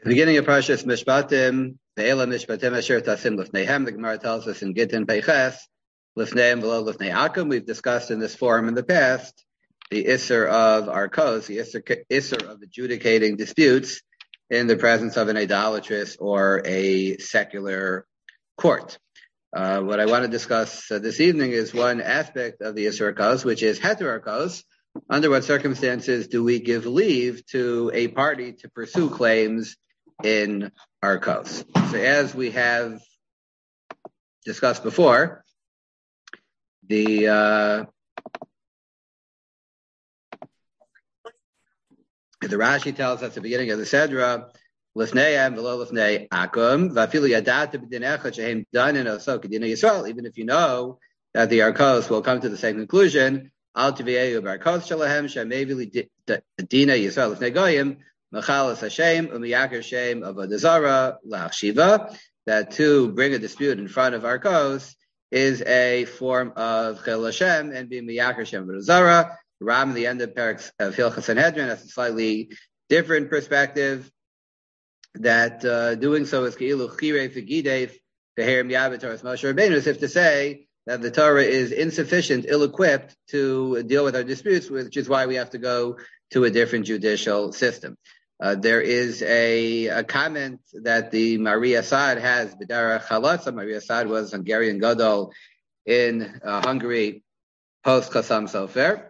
The beginning of Parshas Mishpatim, Ve'ela Mishpatim Asher Tasim Lifneihem, the Gemara tells us in Gittin Peiches, Lifneihem V'lo Lifnei Akum. We've discussed in this forum in the past the Isser of Arkos, the Isser of adjudicating disputes in the presence of an idolatrous or a secular court. What I want to discuss this evening is one aspect of the Isser Arkos, which is Heter Arkos. Under what circumstances do we give leave to a party to pursue claims in Arkos? So as we have discussed before, the Rashi tells us at the beginning of the Sedra, Lifneihem v'lo lifnei akum, v'afilu yadata b'dinecha shehem danin oso k'dinei Yisrael. Even if you know that the Arkos will come to the same conclusion, al tivieyu b'Arkos shalahem shemevi dina Yisrael lifnei goyim, Machalas Hashem, Umiyakar Shem Avodah Zarah Lachshiva, that to bring a dispute in front of Arkos is a form of Chil Hashem and being Miyakar Shem Avodah Zarah. Ram in the end of Hilchos Sanhedrin has a slightly different perspective, that doing so is Keilu Chirei Figidei Feher Miyabet Torah Moshe Rabbeinu, as if to say that the Torah is insufficient, ill-equipped to deal with our disputes, which is why we have to go to a different judicial system. There is a comment that the Maria Assad has, Bidara Chalatza. Maria Assad was Hungarian Gadol in Hungary post Chassam Sofer.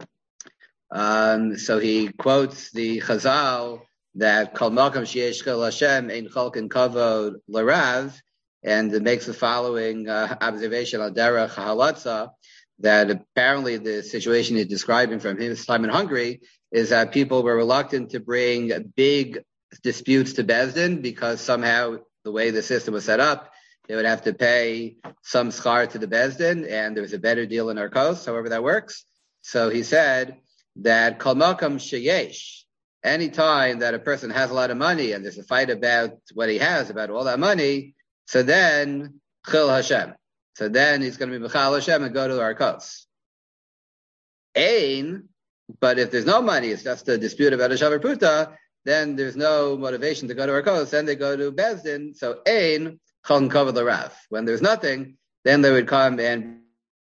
So he quotes the Chazal that Kol Malkam Sheyesh Chil Hashem Ein Cholkin Kavod Larav, and it makes the following observation on Derech Chalatza, that apparently the situation he's describing from his time in Hungary is that people were reluctant to bring big disputes to Bezdin because somehow the way the system was set up, they would have to pay some schar to the Bezdin, and there was a better deal in Arkos, however that works. So he said that Kol Malkam Sheyesh, any time that a person has a lot of money and there's a fight about what he has, about all that money, so then Chil Hashem. So then he's going to be Mechal Hashem and go to Arkos. Ein, but if there's no money, it's just a dispute about a Shavar Pruta, then there's no motivation to go to Arkos, then they go to Bezdin. So Ein, Chol Kavod L'Rav. When there's nothing, then they would come and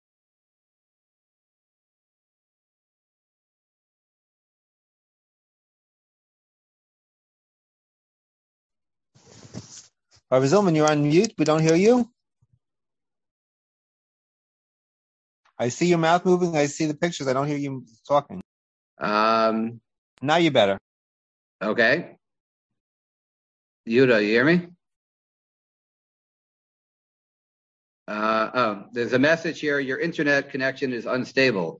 Rabbi Zilman, you're on mute. We don't hear you. I see your mouth moving. I see the pictures. I don't hear you talking. Now you're better. Okay. Yuda, you hear me? There's a message here. Your internet connection is unstable.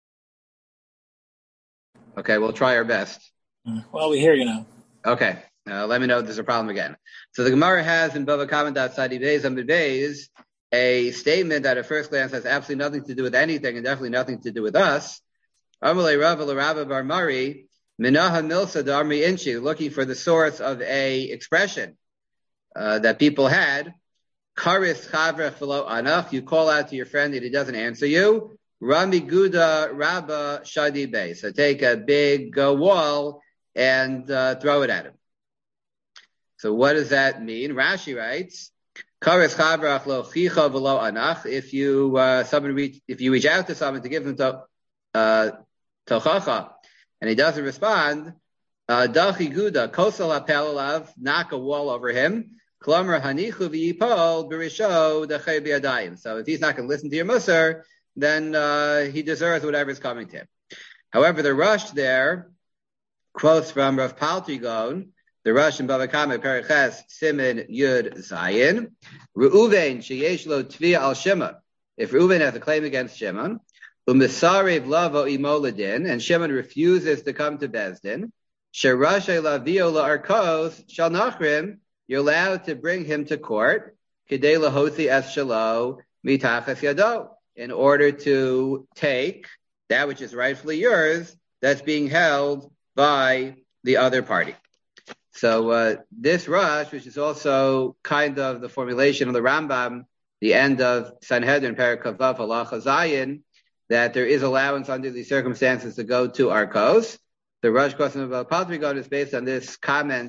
Okay, we'll try our best. Well, we hear you now. Okay. Let me know if there's a problem again. So the Gemara has in Bava Kama Sadi Beis Amid Beis a statement that at first glance has absolutely nothing to do with anything and definitely nothing to do with us. Amalei Rava l'Rava Bar Mari Minaha Milsa Darmi Inchi, looking for the source of a expression that people had. Karis Chavra Philo Anach, you call out to your friend that he doesn't answer you. Rami Guda Rabba Shadi Beis. So take a big wall and throw it at him. So what does that mean? Rashi writes, "Kares chavrach lo chicha v'lo anach." If you reach out to someone to give him tochacha, and he doesn't respond, dachi guda kosel apel alav, knock a wall over him. Klomer hanichu v'yipol b'risho dechei b'yadayim. So if he's not going to listen to your musar, then he deserves whatever's coming to him. However, the Rush there quotes from Rav Paltrigon. The Rush in Bava Kama Periches Simin Yud Zayin. Reuven sheyesh lo tvia al Shimon. If Reuven has a claim against Shimon, umisarev lavo imoladin, and Shimon refuses to come to Bezdin, sherashay lavio la'arkos shal nachrim, you're allowed to bring him to court, kidei lahosi es shalo mitachas yado, in order to take that which is rightfully yours, that's being held by the other party. So this Rush, which is also kind of the formulation of the Rambam, the end of Sanhedrin, Perek Vav Halacha Zayin, that there is allowance under these circumstances to go to Arkos. The Rush question about Patrigon is based on this comment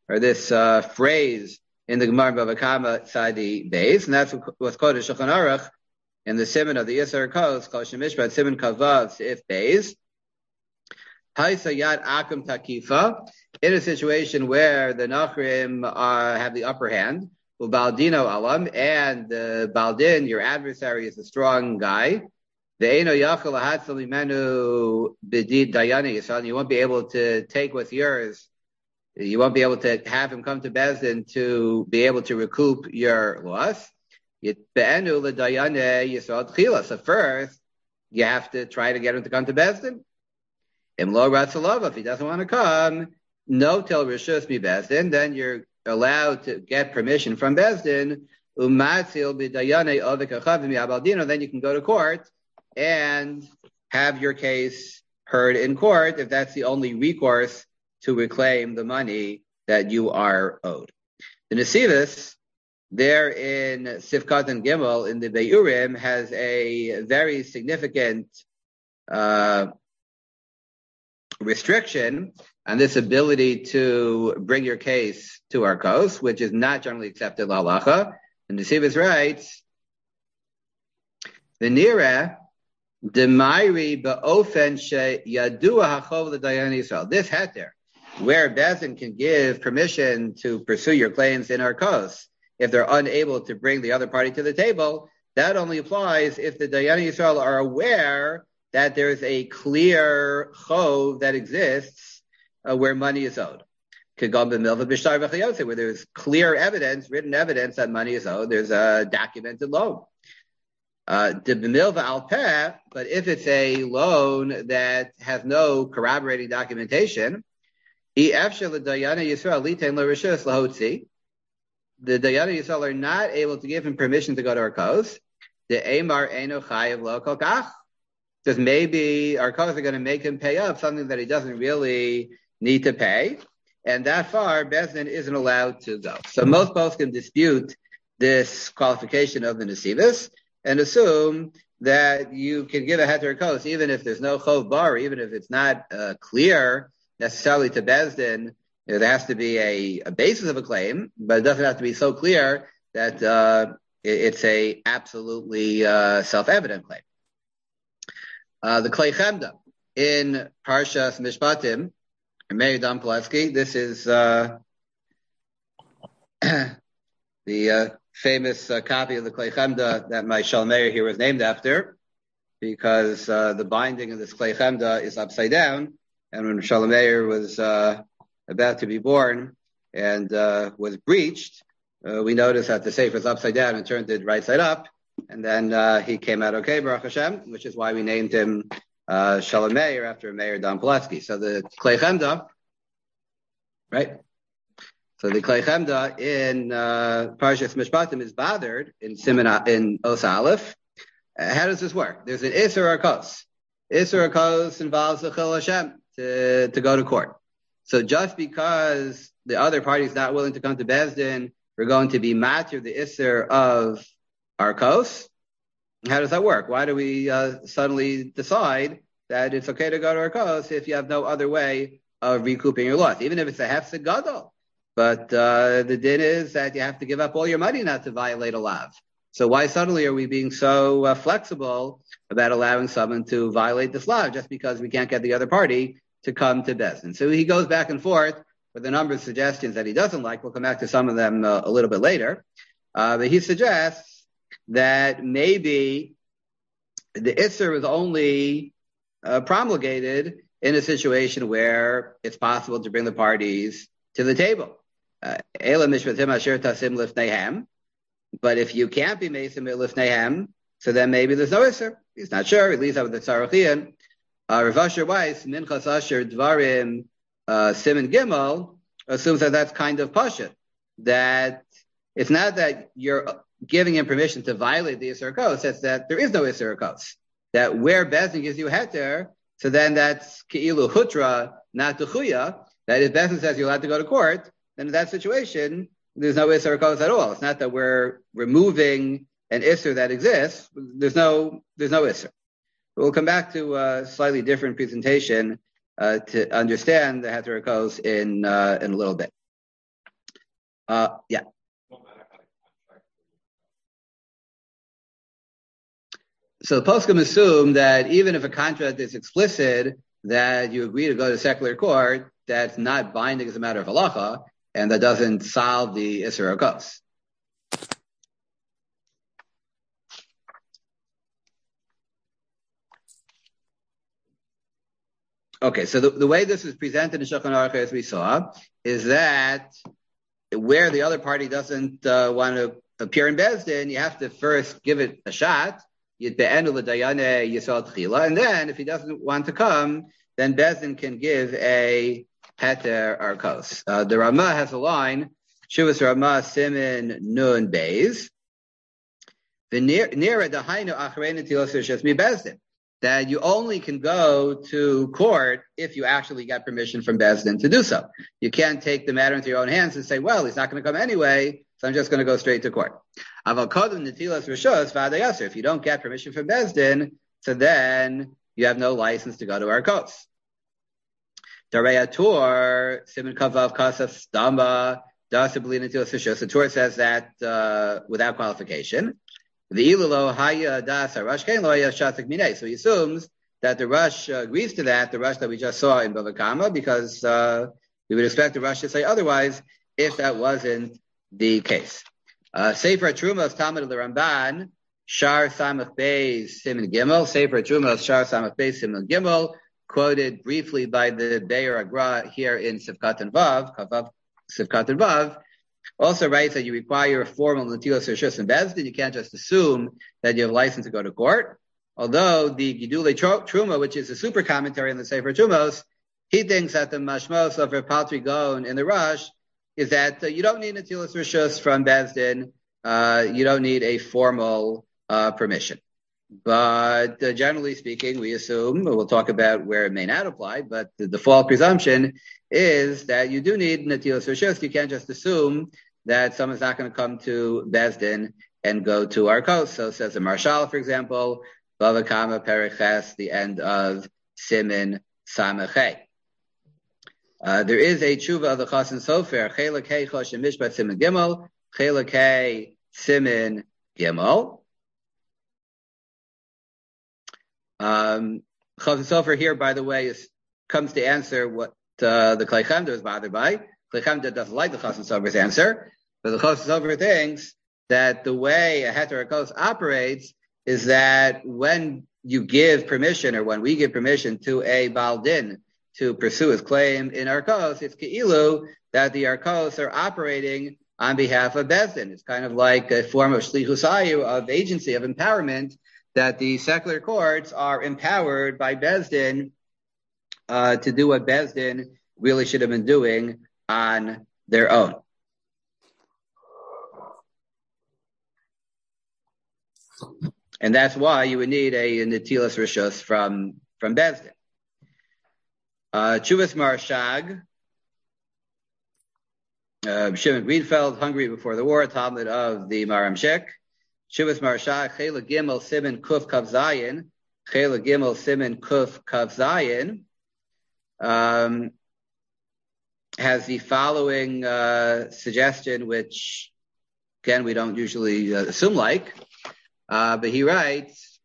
or this phrase in the Gemara Bava Kama side the base, and that's what's called a Shulchan Aruch in the Siman of the Yisar Kos, called Shemishpat Siman Kavav Seif Beis. Haisa Yad Akum Takifa, in a situation where the Nachrim have the upper hand, Ubaldino Alam, and the Baldin, your adversary, is a strong guy. The Eino Yachal Hatzal Mimenu Bidid Dayani Yisrael, you won't be able to take what's yours. You won't be able to have him come to Bezdin to be able to recoup your loss. So first, you have to try to get him to come to Bezdin. Imlo Ratzalova, if he doesn't want to come, no till Rishus mi Bezdin, then you're allowed to get permission from Bezdin. Then you can go to court and have your case heard in court if that's the only recourse to reclaim the money that you are owed. The Nesivus, there in Sifkat and Gimel in the Beiurim, has a very significant restriction on this ability to bring your case to Arkos, which is not generally accepted halacha. And the Nesivus writes, the Nira Demairi Ba'ofen She Yadua Hachov L'Dayan Yisrael. This heter, where Bezdin can give permission to pursue your claims in Arkos if they're unable to bring the other party to the table, that only applies if the Dayan Yisrael are aware that there's a clear chov that exists where money is owed. Where there's clear evidence, written evidence that money is owed, there's a documented loan. But if it's a loan that has no corroborating documentation, the Dayana Yisrael are not able to give him permission to go to Arkos. The Eimar Eino Chayev Lo Kol Kach. Because maybe Arkos are going to make him pay up something that he doesn't really need to pay. And that far, Bezdin isn't allowed to go. So most folks can dispute this qualification of the Nesivus and assume that you can give a heter Arkos even if there's no chov bar, even if it's not clear necessarily to Bezdin. There has to be a basis of a claim, but it doesn't have to be so clear that it's a absolutely self-evident claim. The Klei Chemda in Parshas Mishpatim, Meir Dan Pulaski, this is the famous copy of the Klei Chemda that my Shalom Meir here was named after, because the binding of this Klei Chemda is upside down, and when Shalom Meir was about to be born and was breached, we noticed that the sefer is upside down and turned it right side up, and then he came out okay, Baruch Hashem, which is why we named him Shalom Meir after Meir Dan Pulaski. So the Klei Chemda, right? So the Klei Chemda in Parshas Mishpatim is bothered in Siman in Os Aleph. How does this work? There's an Isser Arkos. Isser Arkos involves the Chil Hashem to go to court. So just because the other party is not willing to come to Bezdin, we're going to be matir the Isser of Arkos. How does that work? Why do we suddenly decide that it's okay to go to Arkos if you have no other way of recouping your loss, even if it's a hefsek gadol? But the din is that you have to give up all your money not to violate a lav. So why suddenly are we being so flexible about allowing someone to violate this law just because we can't get the other party to come to Bezdin? So he goes back and forth with a number of suggestions that he doesn't like. We'll come back to some of them a little bit later. But he suggests that maybe the Isser was only promulgated in a situation where it's possible to bring the parties to the table. But if you can't be Mesim Lifneihem, so then maybe there's no Isser. He's not sure. He leaves out with the Tzarachian. Rav Asher Weiss, Minchas Asher Dvarim Siman Gimel, assumes that that's kind of pashut. That it's not that you're giving him permission to violate the Isser Kos, it's that there is no Isser Kos. That where Bezdin gives you a heter, so then that's Ke'ilu Hutra, not Techuya. That if Bezdin says you're allowed to go to court, then in that situation, there's no Isser Kos at all. It's not that we're removing an Isser that exists. There's no Isser. We'll come back to a slightly different presentation to understand the Heter Kos in a little bit. Yeah. So the poskim assume that even if a contract is explicit, that you agree to go to secular court, that's not binding as a matter of halacha, and that doesn't solve the Isser HaKos. Okay, so the way this is presented in Shulchan Aruch, as we saw, is that where the other party doesn't want to appear in Beis Din, you have to first give it a shot. And then if he doesn't want to come, then Beis Din can give a heter arkos. The Ramah has a line, Shuvas Ramah Simin Nun Beis, that you only can go to court if you actually got permission from Beis Din to do so. You can't take the matter into your own hands and say, well, he's not going to come anyway, so I'm just going to go straight to court. If you don't get permission from Beis Din, so then you have no license to go to Arkos. Dareyatur, Siman Kavav Kasaf Stamba, Dasabelina Tilas. The Torah says that without qualification. The Ilulo Haya Das Rush Kain Loya Shatik Mine. So he assumes that the Rush agrees to that, the Rush that we just saw in Bava Kama, because we would expect the Rush to say otherwise if that wasn't the case. Sefer Trumos Talmud of the Ramban, Shar Samach Beis Siman Gimel, Sefer Trumos Shar Samach Beis Siman Gimel, quoted briefly by the Be'er Agra here in Sivkat and Vav, Sivkat and Vav, also writes that you require a formal Netilas Rishus and Beis Din. You can't just assume that you have a license to go to court. Although the Gidulei Truma, which is a super commentary on the Sefer Trumos, he thinks that the Mashmos of Rav Paltri Gaon in the Rush is that you don't need Netilas Rishus from Beis Din. You don't need a formal permission. But generally speaking, we assume, we'll talk about where it may not apply, but the default presumption is that you do need Netilas Rishus. You can't just assume that someone's not going to come to Beis Din and go to Arkos. So says the Marshal, for example, Bava Kama Periches, the end of Simin Samachay. There is a tshuva of the Chassan Sofer, Chelak Hey Choshen Mishpat Simin Gimel, Chelak Hey Simin Gimel. Chassan Sofer here, by the way, comes to answer what the Klei Chemda is bothered by. Klei Chemda doesn't like the Chassan Sofer's answer, but the Chassan Sofer thinks that the way a heter arkos operates is that when you give permission, or when we give permission to a Baal Din to pursue his claim in arkos, it's keilu that the arkos are operating on behalf of Beis Din. It's kind of like a form of shlichus hayu, of agency, of empowerment, that the secular courts are empowered by Beis Din to do what Beis Din really should have been doing on their own. And that's why you would need a Netilas Rishus from Beis Din. Chuvas Marshag, Shimon Greenfeld, Hungary before the war, Talmud of the Maramshik. Chuvas Marshag, Chela Gimel Siman Kuf Kav Zayin, Chela Gimel Siman Kuf Kav Zayin, has the following suggestion, which, again, we don't usually assume like, but he writes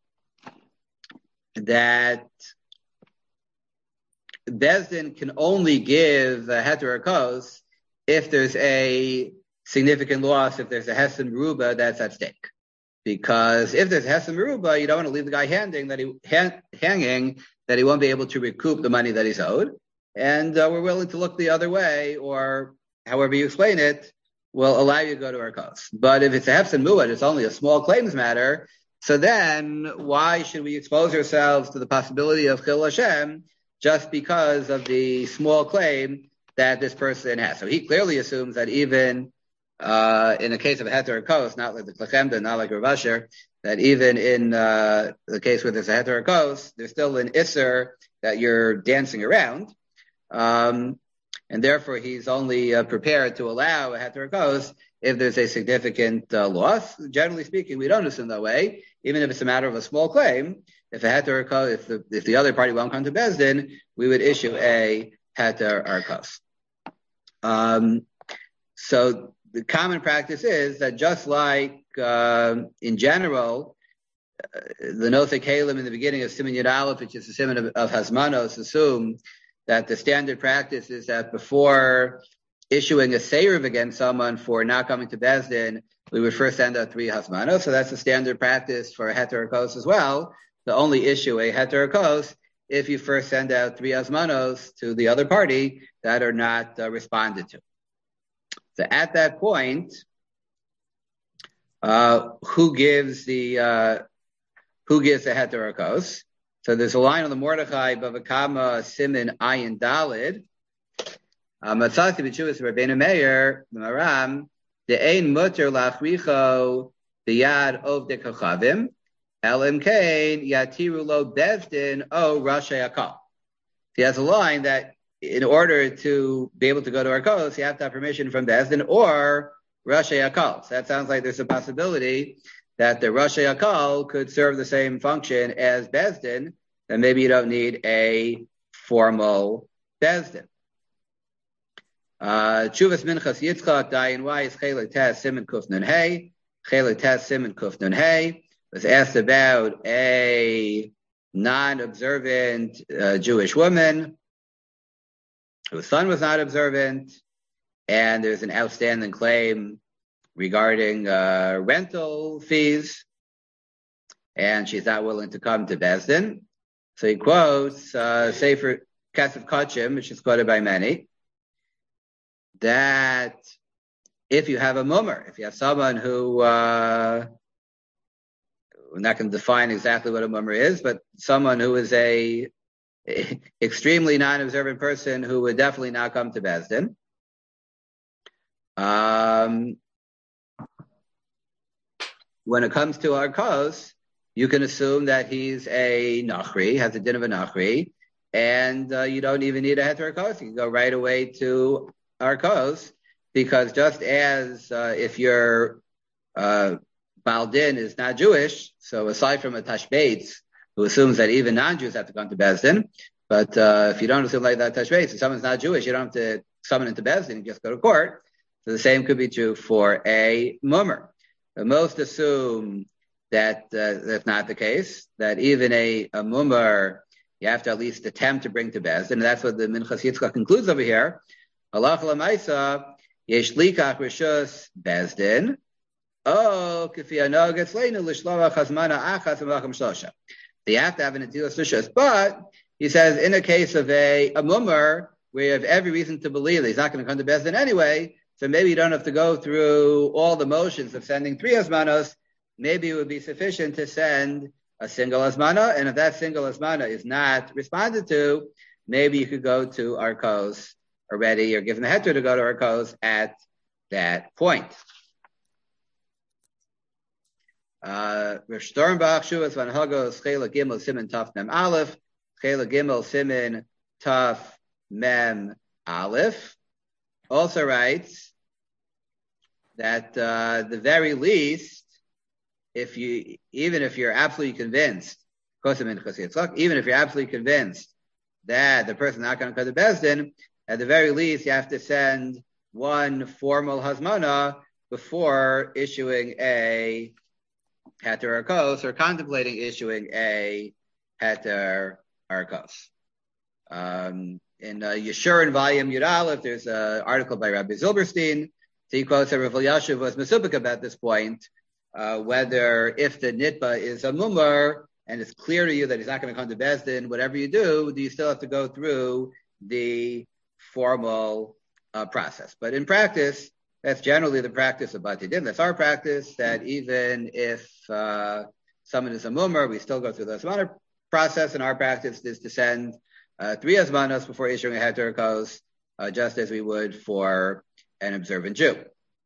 that Beis Din can only give a heter arkos if there's a significant loss, if there's a hesed meruba that's at stake. Because if there's a hesed meruba, you don't want to leave the guy hanging that he won't be able to recoup the money that he's owed. And we're willing to look the other way, or however you explain it, will allow you to go to arkos. But if it's a hesed muad, it's only a small claims matter, so then why should we expose ourselves to the possibility of chil Hashem just because of the small claim that this person has? So he clearly assumes that even in the case of a heter arkos, not like the Klei Chemda, not like Rav Asher, that even in the case where there's a heter arkos, there's still an isser that you're dancing around. And therefore he's only prepared to allow a heter arkos if there's a significant loss. Generally speaking, we don't assume that way, even if it's a matter of a small claim. If a heter arkos, if the other party won't come to Beis Din, we would issue a heter arkos. So the common practice is that just like in general, the Nosei Kalim in the beginning of Siman Yud Aleph, which is the Siman of Hasmanos, assume that the standard practice is that before issuing a seiruv against someone for not coming to Beis Din, we would first send out 3 Hasmanos. So that's the standard practice for a heter hakos as well. To only issue a heter hakos if you first send out 3 Hasmanos to the other party that are not responded to. So at that point, who gives the heter hakos? So there's a line on the Mordechai Bavakama Simin Ayin Dalid. Matzati b'tshuvas Rabbeinu Meir the Maram the ein muter lachricho biyad of the kachavim elim kain yatiru lo Beis Din o Rashi Hakol. He has a line that in order to be able to go to Arkos, you have to have permission from Beis Din or Rashi Hakol. So that sounds like there's a possibility that the Rashi Hakol could serve the same function as Beis Din, and maybe you don't need a formal Beis Din. Chuvas Minchas Yitzchak Dayan Weiss Chelik Tes Siman Kuf Nun Hey Chelik Tes Siman Kuf Nun Hey was asked about a non-observant Jewish woman whose son was not observant, and there's an outstanding claim regarding rental fees, and she's not willing to come to Beis Din. So he quotes Sefer Kesef Kachim, which is quoted by many, that if you have a mummer, if you have someone who, we're not going to define exactly what a mummer is, but someone who is a extremely non-observant person who would definitely not come to Beis Din, when it comes to Arkos, you can assume that he's a Nachri, has a din of a Nachri, and you don't even need a heter hakos. You can go right away to Arkos, because just as if your Baldin is not Jewish, so aside from a Tashbeitz, who assumes that even non-Jews have to come to Beis Din, but if you don't assume like that Tashbeitz, if someone's not Jewish, you don't have to summon into Beis Din, you just go to court. So the same could be true for a mummer. Most assume that that's not the case, that even a mummer, you have to at least attempt to bring to Beis Din, and that's what the Minchas Yitzchak concludes over here. Halach l'maisa, yesh likach rishus Beis Din, o kifi anog etzleinu l'shloach hazmana achas v'macham shlosha. They have to have an atilas rishus, but he says in a case of a mummer, where you have every reason to believe that he's not going to come to Beis Din anyway, so maybe you don't have to go through all the motions of sending 3 Hazmanos. Maybe it would be sufficient to send a single Hazmana, and if that single Hazmana is not responded to, maybe you could go to Arkos already, or give them a heter to go to Arkos at that point. Rav Sternbach, Shuvas Van Hagos, Chela Gimel Simen Taf Mem Aleph, Chela Gimel Simen Taf Mem Aleph, also writes that the very least, even if you're absolutely convinced, even if you're absolutely convinced that the person is not going to come to Beis Din, at the very least you have to send one formal hazmana before issuing a heter arkos or contemplating issuing a heter arkos. In Yeshurun volume Yud Aleph, there's an article by Rabbi Zilberstein. So he quotes that Rav Elyashiv was mesupik about this point, whether if the nitba is a mumar and it's clear to you that he's not going to come to Beis Din, whatever you do you still have to go through the formal process? But in practice, that's generally the practice of Bati Din. That's our practice, that even if someone is a mumar, we still go through the Hazmana process, and our practice is to send 3 Hazmanos before issuing a heter hakos, just as we would for an observant Jew.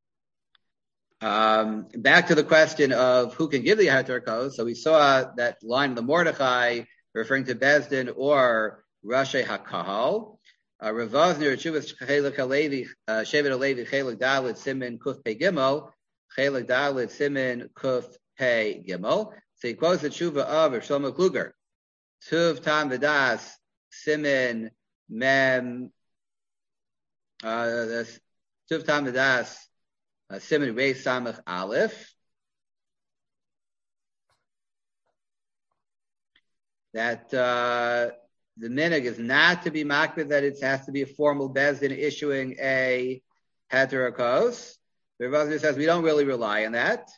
Back to the question of who can give the heter hakos. So we saw that line of the Mordechai referring to Beis Din or Rashi Hakahal. Rav Vosner, Chuvas Chelik Halevi, Shevet Halevi, Chelik Dalet, Simen Kuf Pei Gimel, Chelik Dalet, Simen Kuf Pei Gimel. So he quotes the Tshuva of Rav Shlomo Kluger. Tuv Tam V'das, Simen Mem, Tuv Tam V'das, Siman Rei Samach Aleph, that the minhag is not to be makbid, that it has to be a formal bezdin issuing a heterakos. The Rav says we don't really rely on that,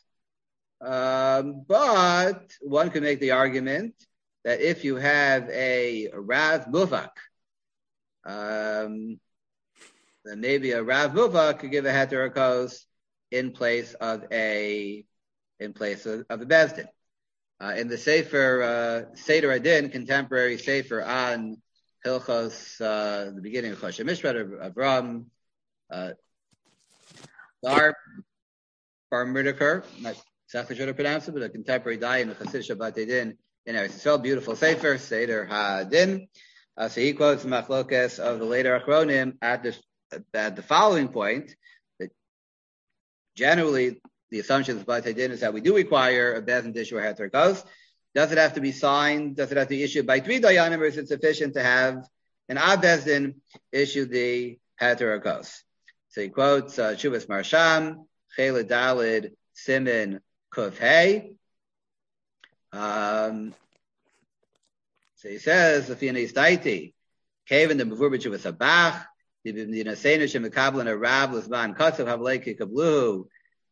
but one could make the argument that if you have a Rav Muvak, then maybe a Rav Muvak could give a heterakos in place of a bezdin. In the Seder Adin, contemporary Sefer on Hilchos, the beginning of Choshen Mishpat of Avram, Dar Murdaker, not exactly sure to pronounce it, but a contemporary Dayan of Chassid Shabbat Adin in Eretz Yisrael, beautiful Sefer, Seder Hadin. So he quotes the Machlokes of the later Achronim at the following point, that generally the assumption of Beit Hadin is that we do require a bezdin to issue a heterakos. Does it have to be signed? Does it have to be issued by 3 dayanim, or is it sufficient to have an bezdin issue the heterakos? So he quotes Shuvas Marsham, Chela Dalid, Siman Kuf Hey. So he says, Lafina Istaiti, Kevin the Mavur B'Shuvas Abach, the B'Mdina Seinu Shem Mekablan a Rab L'Zman Katzav Havleiki Kabluhu.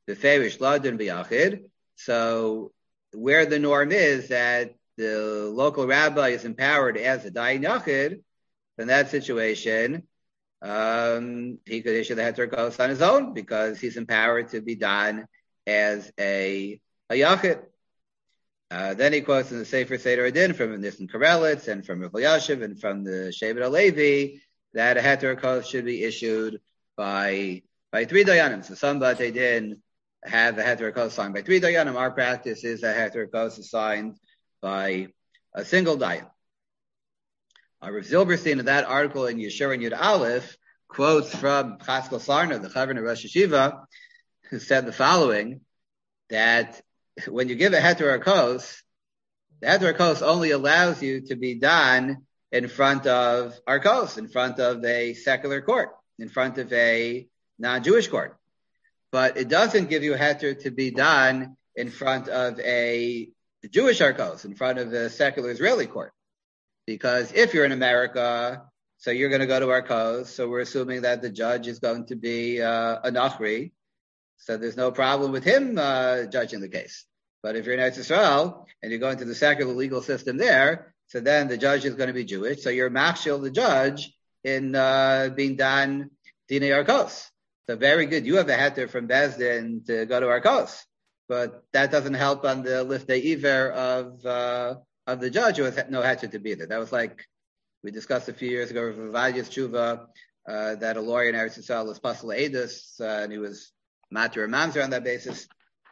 So where the norm is that the local rabbi is empowered as a dayan yachid, in that situation, he could issue the heterakos on his own because he's empowered to be done as a yachid. Then he quotes in the Sefer Seder Adin from Nissen Karelitz and from Rav Yashiv and from the Shevet HaLevi that a heterakos should be issued by 3 dayanim. So some Batei Din have a heterakos signed by 3 dayanim. Our practice is that heterakos is signed by a single dayan. Rav Zilberstein in that article in Yeshur and Yud Aleph quotes from Chaskal Sarna, the Chavron of Rosh Hashiva, who said the following, that when you give a heterakos, the heterakos only allows you to be done in front of arkos, in front of a secular court, in front of a non-Jewish court. But it doesn't give you a heter to be done in front of a Jewish arkos, in front of a secular Israeli court. Because if you're in America, so you're going to go to arkos, so we're assuming that the judge is going to be a Nachri, so there's no problem with him judging the case. But if you're in Eretz Yisrael and you're going to the secular legal system there, so then the judge is going to be Jewish, so you're machshil the judge in being done dinei arkos. So very good. You have a heter from Bezdin to go to arkos, but that doesn't help on the liftei iver of the judge who has no heter to be there. That was like we discussed a few years ago with Vadia's tshuva that a lawyer in Eretz Yisrael was pasal edus and he was matir and mamzer on that basis.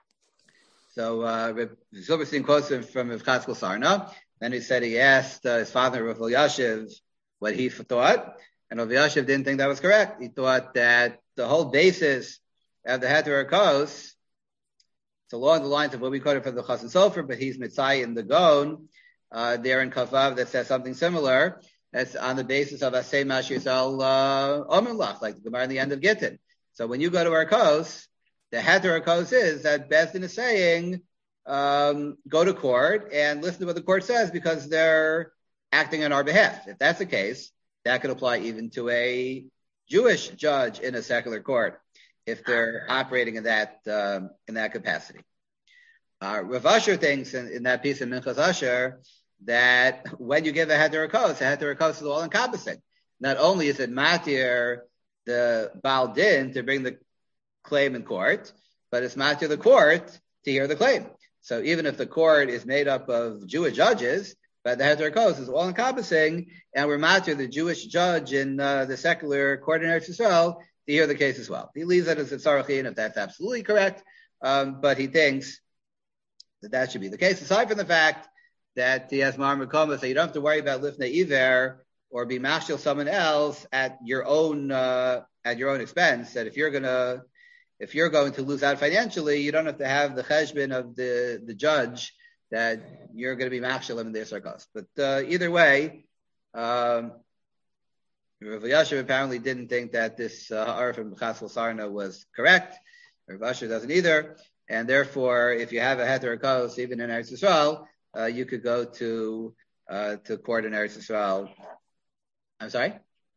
So Zilberstein quotes him from Rav Chatzkel Sarna. Then he said he asked his father Rav Yashiv what he thought, and Rav Yashiv didn't think that was correct. He thought that the whole basis of the heterakos, it's along the lines of what we quoted from the Chassan Sofer, but he's Mitzai in the Gon, there in Kavav that says something similar. That's on the basis of Asay Mashizal Omerlach, like the Gemara in the end of Gittin. So when you go to arkos, the heterakos is that Bezdin is saying, go to court and listen to what the court says because they're acting on our behalf. If that's the case, that could apply even to a Jewish judge in a secular court if they're operating in that capacity. Rav Asher thinks in that piece of Minchas Asher that when you give a heterakos is all encompassing. Not only is it matir the Baal Din to bring the claim in court, but it's matir the court to hear the claim. So even if the court is made up of Jewish judges, but the heterakos is all encompassing, and we're matir the Jewish judge in the secular court in Eretz Yisrael to hear the case as well. He leaves it as a tzarachin if that's absolutely correct, but he thinks that should be the case. Aside from the fact that he has Mar Mekoma, so you don't have to worry about lifnei iver or be mashil someone else at your own expense. That if you're going to lose out financially, you don't have to have the cheshbon of the judge that you're going to be machshel in their circles. But either way, Rav Yashiv apparently didn't think that this Ha'ar from Chatzkel Sarna was correct. Rav Asher doesn't either. And therefore, if you have a heter kos, even in Eretz Yisrael, you could go to court in Eretz Yisrael. I'm sorry?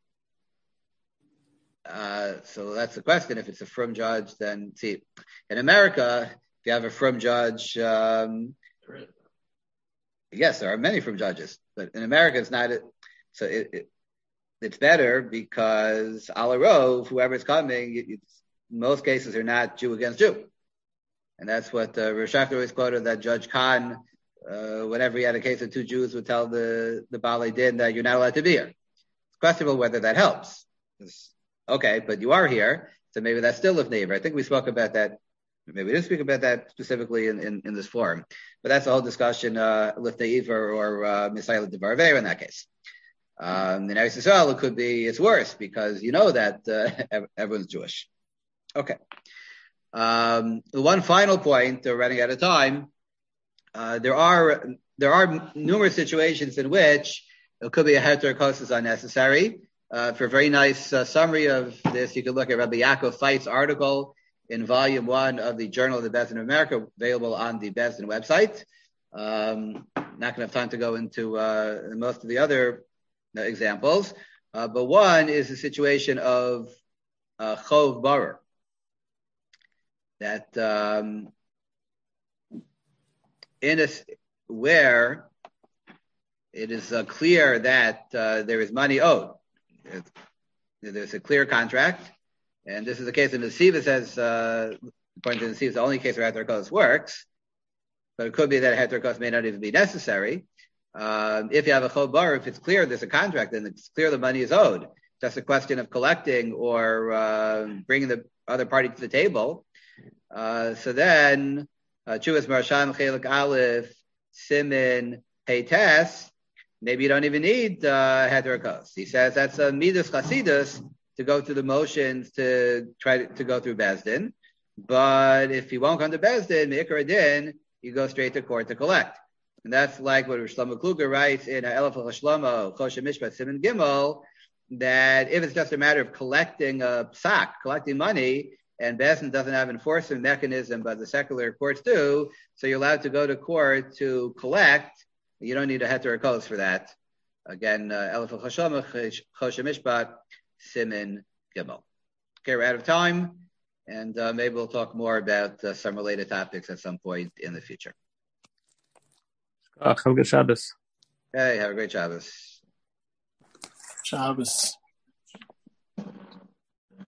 So that's the question. If it's a frum judge, then see. In America, if you have a frum judge, yes, there are many frum judges, but in America, it's not. So it's better because a la rov, whoever's coming, most cases are not Jew against Jew. And that's what Rosh Hashanah always quoted, that Judge Khan, whenever he had a case of two Jews, would tell the Balei Din that you're not allowed to be here. It's questionable whether that helps. Okay, but you are here, so maybe that's still Lifneiver. I think we spoke about that. Maybe we didn't speak about that specifically in this forum. But that's a whole discussion, Lifneiver or Misayla Devar Aveira in that case. In Eretz Yisrael, it could be, it's worse because you know that everyone's Jewish. Okay. One final point, we're running out of time. There are numerous situations in which it could be a heter kos is unnecessary. For a very nice summary of this, you can look at Rabbi Yaakov Feit's article in Volume 1 of the Journal of the Beis Din of America, available on the Beis Din website. Not going to have time to go into most of the other examples, but one is the situation of chov barer, that where it is clear that there is money owed. There's a clear contract, and this is the case in the Nesiva says, according to the Nesiva, it's the only case where heter kos works, but it could be that heter kos may not even be necessary. If you have a chov barer, if it's clear there's a contract, then it's clear the money is owed. Just a question of collecting or bringing the other party to the table. So then, Chuvas Marasham Chelik Aleph Simin Peites, maybe you don't even need heter kos. He says that's a midas chasidus to go through the motions to try to go through Beis Din. But if you won't come to Beis Din, Me'ikar Din, you go straight to court to collect. And that's like what Shlomo Kluger writes in Elef HaShlomo, Choshen Mishpat Siman Gimel, that if it's just a matter of collecting a psak, collecting money, and Beis Din doesn't have an enforcement mechanism, but the secular courts do, so you're allowed to go to court to collect. You don't need a heter kos for that. Again, Elef HaShlomo, Choshen Mishpat Siman Gimel. Okay, we're out of time, and maybe we'll talk more about some related topics at some point in the future. Have a good Shabbos. Hey, have a great Shabbos. Shabbos.